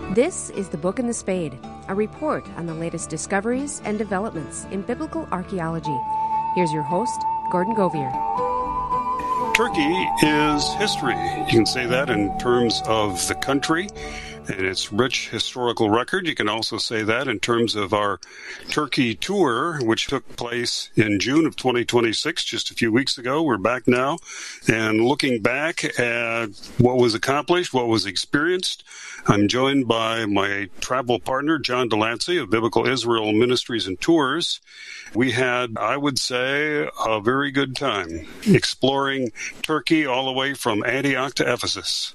This is The Book and the Spade, a report on the latest discoveries and developments in biblical archaeology. Here's your host, Gordon Govier. Turkey is history. You can say that in terms of the country and its rich historical record. You can also say that in terms of our Turkey tour, which took place in June of 2026, just a few weeks ago. We're back now and looking back at what was accomplished, what was experienced. I'm joined by my travel partner, John Delancey of Biblical Israel Ministries and Tours. We had, I would say, a very good time exploring Turkey all the way from Antioch to Ephesus.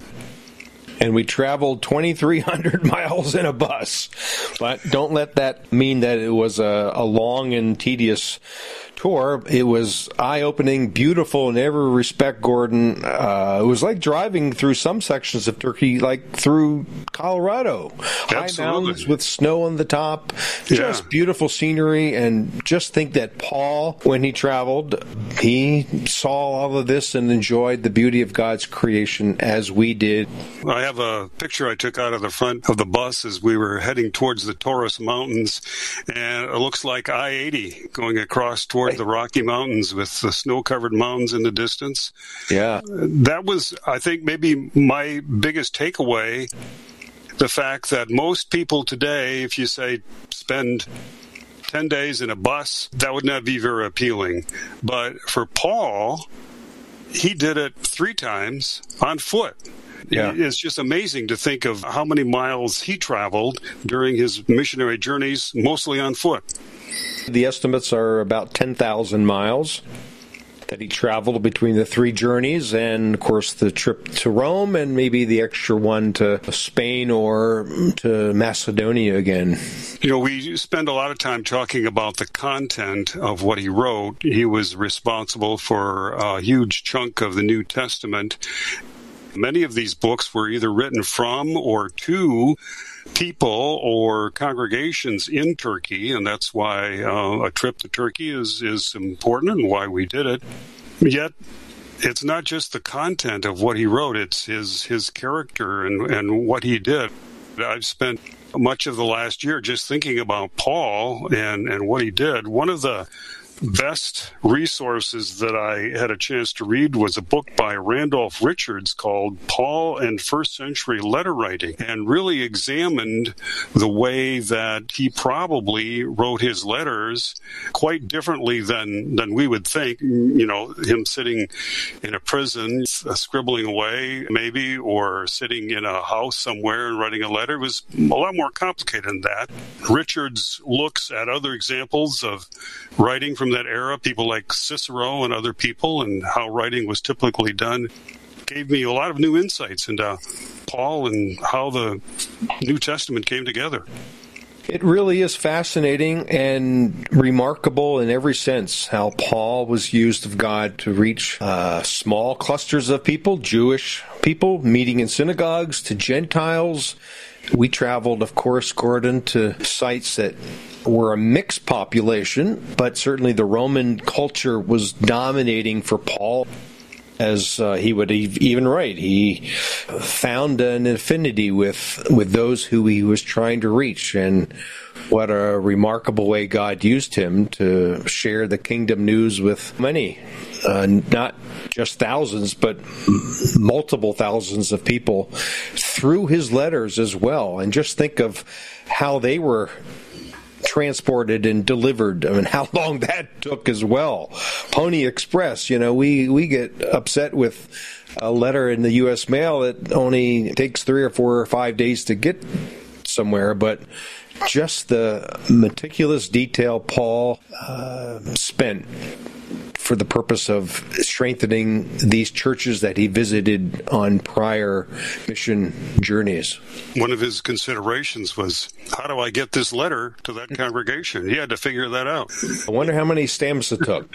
And we traveled 2,300 miles in a bus. But don't let that mean that it was a long and tedious tour. It was eye-opening, beautiful in every respect, Gordon. It was like driving through some sections of Turkey, like through Colorado. High mountains with snow on the top. Just beautiful scenery. And just think that Paul, when he traveled, he saw all of this and enjoyed the beauty of God's creation as we did. I have a picture I took out of the front of the bus as we were heading towards the Taurus Mountains, and it looks like I-80 going across toward the Rocky Mountains with the snow-covered mountains in the distance. Yeah. That was, I think, maybe my biggest takeaway, the fact that most people today, if you say spend 10 days in a bus, that would not be very appealing. But for Paul, he did it 3 times on foot. Yeah. It's just amazing to think of how many miles he traveled during his missionary journeys, mostly on foot. The estimates are about 10,000 miles that he traveled between the 3 journeys, and, of course, the trip to Rome and maybe the extra one to Spain or to Macedonia again. You know, we spend a lot of time talking about the content of what he wrote. He was responsible for a huge chunk of the New Testament. Many of these books were either written from or to people or congregations in Turkey, and that's why a trip to Turkey is important and why we did it. Yet, it's not just the content of what he wrote, it's his character and what he did. I've spent much of the last year just thinking about Paul and what he did. One of the best resources that I had a chance to read was a book by Randolph Richards called Paul and First Century Letter Writing, and really examined the way that he probably wrote his letters quite differently than we would think. You know, him sitting in a prison, scribbling away maybe, or sitting in a house somewhere and writing a letter was a lot more complicated than that. Richards looks at other examples of writing from that era, people like Cicero and other people, and how writing was typically done. Gave me a lot of new insights into Paul and how the New Testament came together. It really is fascinating and remarkable in every sense how Paul was used of God to reach small clusters of people, Jewish people meeting in synagogues, to Gentiles. We traveled, of course, Gordon, to sites that were a mixed population, but certainly the Roman culture was dominating for Paul. As he would even write, he found an affinity with those who he was trying to reach, and what a remarkable way God used him to share the kingdom news with many, not just thousands, but multiple thousands of people through his letters as well. And just think of how they were transported and delivered, and how long that took as well. Pony Express, you know, we get upset with a letter in the U.S. mail that only takes 3 or 4 or 5 days to get somewhere, but just the meticulous detail Paul spent for the purpose of strengthening these churches that he visited on prior mission journeys. One of his considerations was, how do I get this letter to that congregation? He had to figure that out. I wonder how many stamps it took.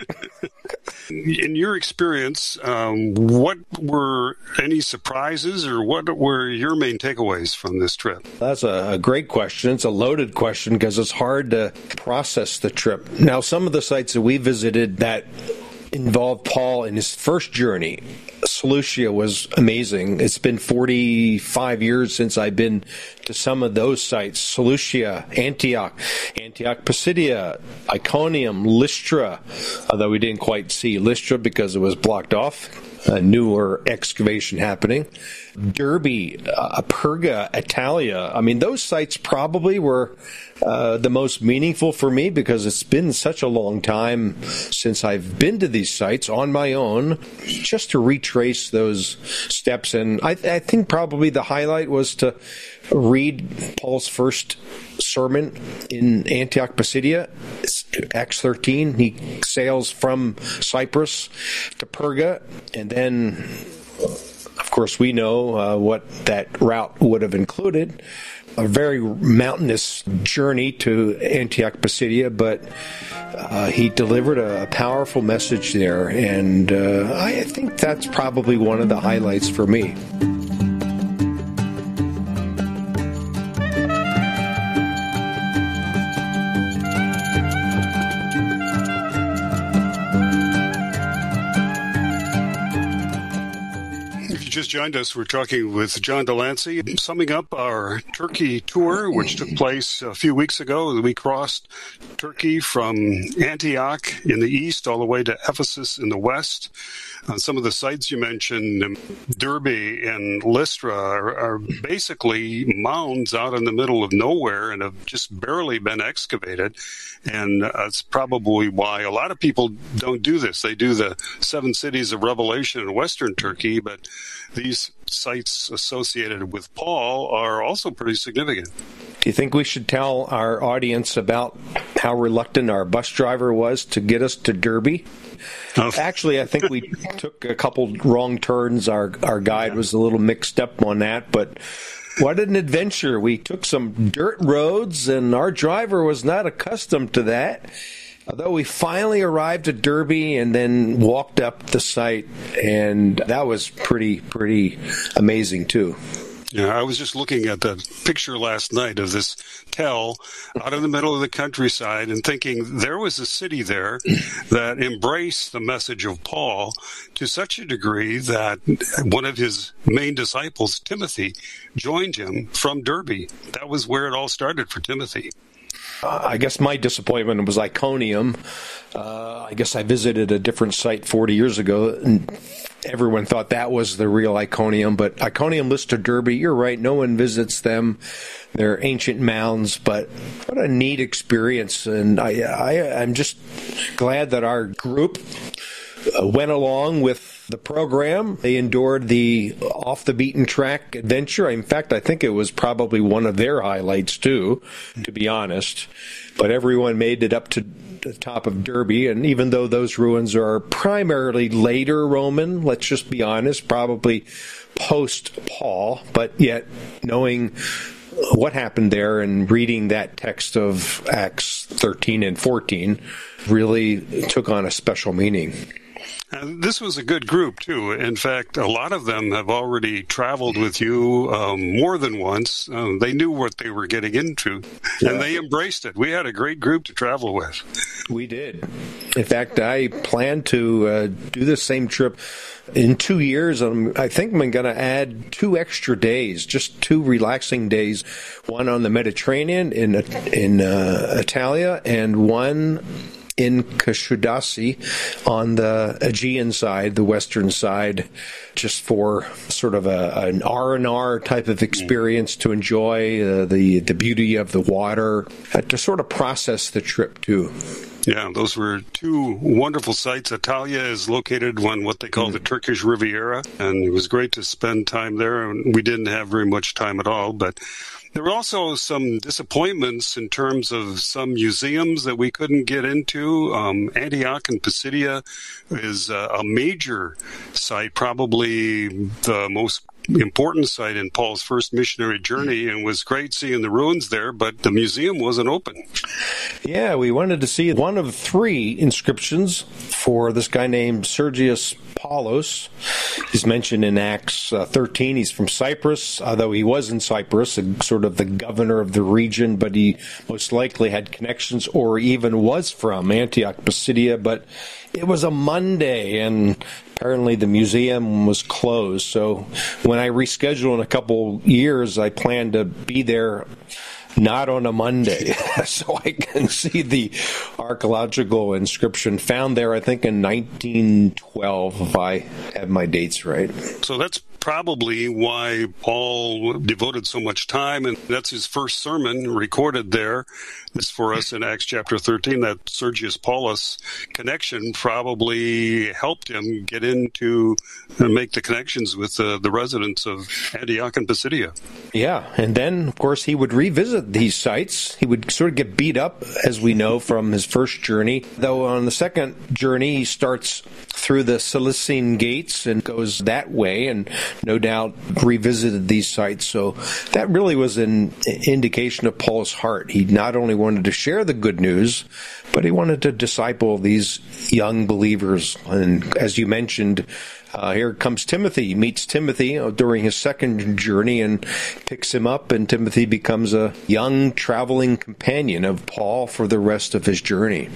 In your experience, what were any surprises, or what were your main takeaways from this trip? That's a great question. It's a loaded question because it's hard to process the trip. Now, some of the sites that we visited that involved Paul in his first journey. Seleucia was amazing. It's been 45 years since I've been to some of those sites. Seleucia, Antioch Pisidia, Iconium, Lystra, although we didn't quite see Lystra because it was blocked off. A newer excavation happening. Derbe, Perga, Italia. I mean, those sites probably were the most meaningful for me because it's been such a long time since I've been to these sites on my own, just to retrace those steps. And I think probably the highlight was to read Paul's first sermon in Antioch Pisidia, Acts 13. He sails from Cyprus to Perga, and then, of course, we know what that route would have included. A very mountainous journey to Antioch Pisidia, but he delivered a powerful message there, and I think that's probably one of the highlights for me. Just joined us. We're talking with John Delancey, summing up our Turkey tour, which took place a few weeks ago. We crossed Turkey from Antioch in the east all the way to Ephesus in the west. Some of the sites you mentioned, Derbe and Lystra, are basically mounds out in the middle of nowhere and have just barely been excavated. And that's probably why a lot of people don't do this. They do the 7 cities of Revelation in western Turkey, but these sites associated with Paul are also pretty significant. Do you think we should tell our audience about how reluctant our bus driver was to get us to Derbe? Actually, I think we took a couple wrong turns. Our guide was a little mixed up on that, but what an adventure. We took some dirt roads, and our driver was not accustomed to that. Although we finally arrived at Derbe and then walked up the site, and that was pretty amazing, too. Yeah, I was just looking at the picture last night of this tell out in the middle of the countryside and thinking there was a city there that embraced the message of Paul to such a degree that one of his main disciples, Timothy, joined him from Derbe. That was where it all started for Timothy. I guess my disappointment was Iconium. I guess I visited a different site 40 years ago, and everyone thought that was the real Iconium. But Iconium, Lystra, Derbe, you're right, no one visits them. They're ancient mounds, but what a neat experience. And I'm just glad that our group went along with the program. They endured the off-the-beaten-track adventure. In fact, I think it was probably one of their highlights, too, to be honest. But everyone made it up to the top of Derbe, and even though those ruins are primarily later Roman, let's just be honest, probably post-Paul, but yet knowing what happened there and reading that text of Acts 13 and 14 really took on a special meaning. This was a good group, too. In fact, a lot of them have already traveled with you more than once. They knew what they were getting into, and they embraced it. We had a great group to travel with. We did. In fact, I plan to do the same trip in 2 years. I think I'm going to add 2 extra days, just 2 relaxing days, one on the Mediterranean in Italia and one in Kashudasi on the Aegean side, the western side, just for sort of an R&R type of experience to enjoy the beauty of the water, to sort of process the trip too. Yeah, those were 2 wonderful sites. Italia is located on what they call the Turkish Riviera, and it was great to spend time there. We didn't have very much time at all, but there were also some disappointments in terms of some museums that we couldn't get into. Antioch and Pisidia is a major site, probably the most important site in Paul's first missionary journey, and it was great seeing the ruins there, but the museum wasn't open. Yeah, we wanted to see one of 3 inscriptions for this guy named Sergius Paulus. He's mentioned in Acts 13. He's from Cyprus, although he was in Cyprus, sort of the governor of the region, but he most likely had connections or even was from Antioch, Pisidia, but it was a Monday, and apparently the museum was closed. So when I reschedule in a couple years, I plan to be there not on a Monday, so I can see the archaeological inscription found there, I think, in 1912, if I have my dates right. So that's probably why Paul devoted so much time, and that's his first sermon recorded there. This for us in Acts chapter 13, that Sergius Paulus connection probably helped him get into and make the connections with the residents of Antioch and Pisidia. Yeah, and then, of course, he would revisit these sites. He would sort of get beat up, as we know, from his first journey. Though on the second journey, he starts through the Cilician gates and goes that way, and no doubt revisited these sites. So that really was an indication of Paul's heart. He not only wanted to share the good news, but he wanted to disciple these young believers. And as you mentioned, here comes Timothy. He meets Timothy during his second journey and picks him up, and Timothy becomes a young traveling companion of Paul for the rest of his journey.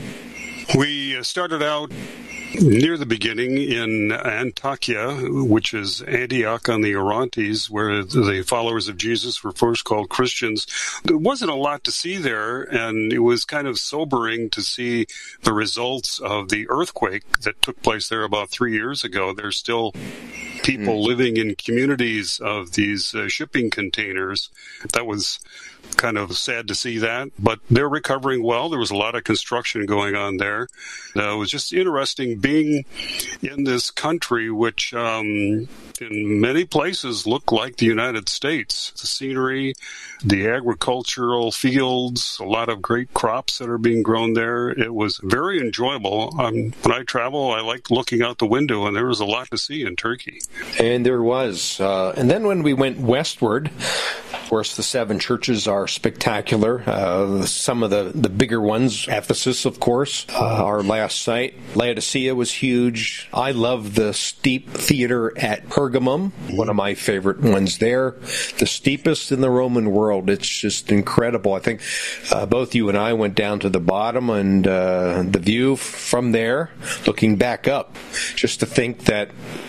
We started out near the beginning in Antakya, which is Antioch on the Orontes, where the followers of Jesus were first called Christians. There wasn't a lot to see there, and it was kind of sobering to see the results of the earthquake that took place there about 3 years ago. There's still people living in communities of these shipping containers. That was kind of sad to see that, but they're recovering well. There was a lot of construction going on there. It was just interesting being in this country, which in many places looked like the United States. The scenery, the agricultural fields, a lot of great crops that are being grown there. It was very enjoyable. When I travel, I like looking out the window, and there was a lot to see in Turkey. And there was. And then when we went westward, of course, the 7 churches are spectacular. Some of the bigger ones, Ephesus, of course, our last site. Laodicea was huge. I love the steep theater at Pergamum, one of my favorite ones there. The steepest in the Roman world. It's just incredible. I think both you and I went down to the bottom, and the view from there, looking back up, just to think that,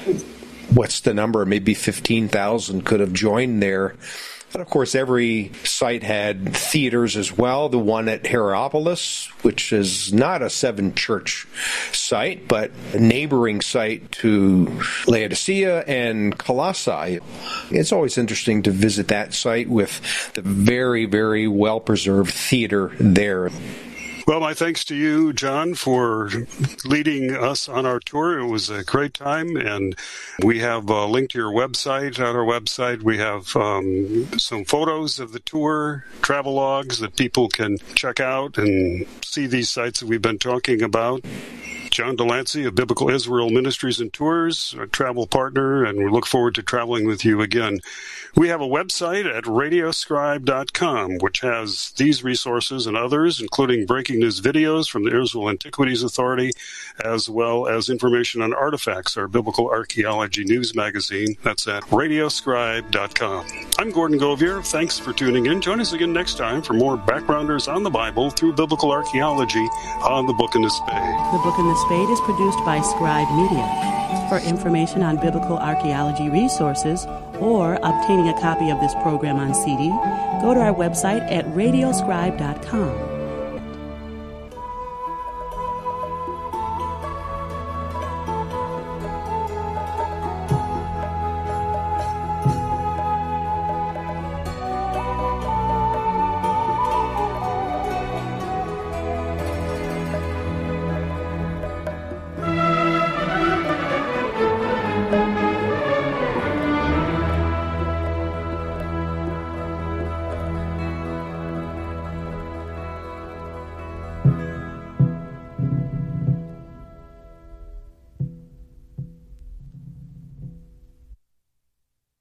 what's the number, maybe 15,000 could have joined there. And of course, every site had theaters as well. The one at Hierapolis, which is not a 7-church site, but a neighboring site to Laodicea and Colossae. It's always interesting to visit that site with the very, very well-preserved theater there. Well, my thanks to you, John, for leading us on our tour. It was a great time, and we have a link to your website. On our website, we have some photos of the tour, travel logs that people can check out and see these sites that we've been talking about. John Delancey of Biblical Israel Ministries and Tours, a travel partner, and we look forward to traveling with you again. We have a website at radioscribe.com, which has these resources and others, including breaking news videos from the Israel Antiquities Authority, as well as information on Artifacts, our biblical archaeology news magazine. That's at radioscribe.com. I'm Gordon Govier. Thanks for tuning in. Join us again next time for more backgrounders on the Bible through biblical archaeology on The Book in the Spade. The Book in the Spade is produced by Scribe Media. For information on biblical archaeology resources or obtaining a copy of this program on CD, go to our website at radioscribe.com.